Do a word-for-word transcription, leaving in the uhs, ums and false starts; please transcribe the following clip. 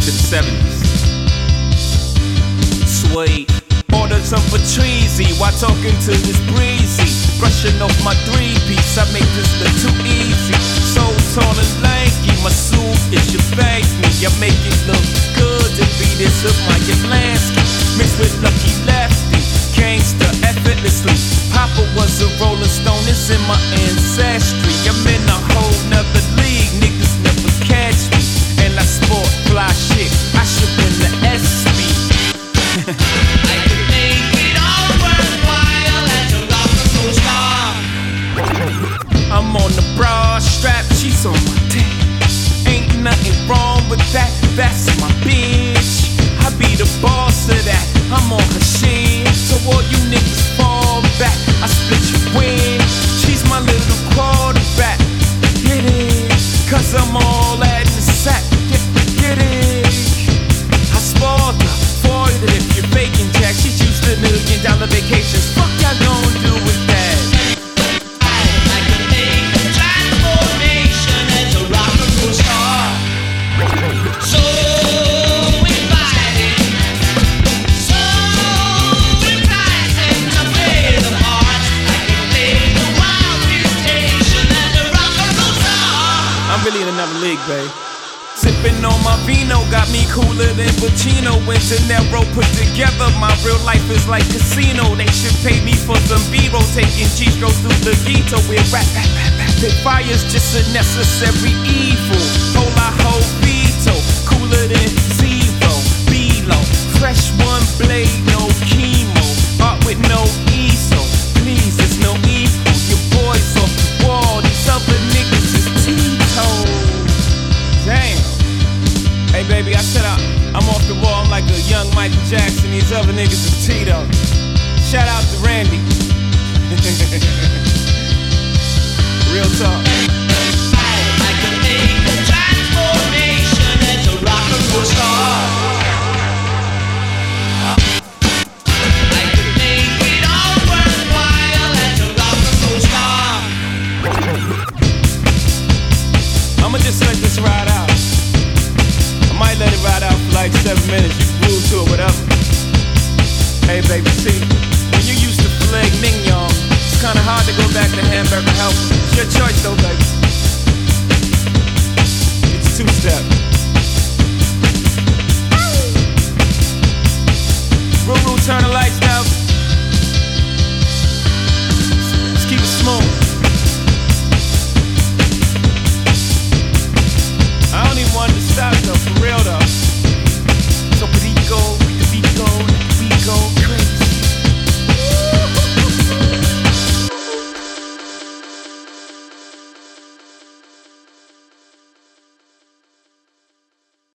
to the seventies. Sweet. Ordered some for Treasy while talking to this breezy. Brushing off my three-piece, I make this look too easy. So tall and lanky, my suit, it should bang me. I make it look good to be this of my Lansky. Mixed with Lucky Lefty, gangster effortlessly. Papa was a Rolling Stone, it's in my ancestry. I'm in a whole nother league, niggas never catch me. And I sport fly shit, I should win the S P. I could make it all worthwhile as a rock and roll star. I'm on the broad strap, she's on my dick. Ain't nothing wrong with that, that's my bitch. I be the boss of that, I'm on her shit. So all you niggas fall back, I split your win. She's my little quarterback, get it? Cause I'm all that in the sack, get, get it? I spoiled her, foiled it if you're faking jack. She's used to million dollar vacations, fuck y'all gonna do with that? I could make a transformation as a rock and roll star. So inviting, so enticing to play the part. I can take a wild mutation as a rock and roll star. I'm really in another league, babe. Sipping on my vino got me cooler than Pacino. When De Niro put together, my real life is like casino. They should pay me for some B-roll, taking G-strokes through the ghetto. With rap, rap, rap, rapid fire's just a necessary evil. Whole I whole veto, cooler than zero. B-low, fresh one blade, no chemo. Art with no E S O, please, it's no equal. Your boys off the wall, these other niggas is Tito. Damn. Hey baby, I said I, I'm off the wall, I'm like a young Michael Jackson. These other niggas is Tito. Shout out to Randy. Real talk. I can make a transformation as a rock and roll star. I can make it all worthwhile as a rock and roll star. I'ma just let this ride out. I might let it ride out for like seven minutes. You can groove to it, whatever. Hey baby, see, when you used to filet mignon, it's kinda hard to go back to hamburger helper. It's your choice though, baby.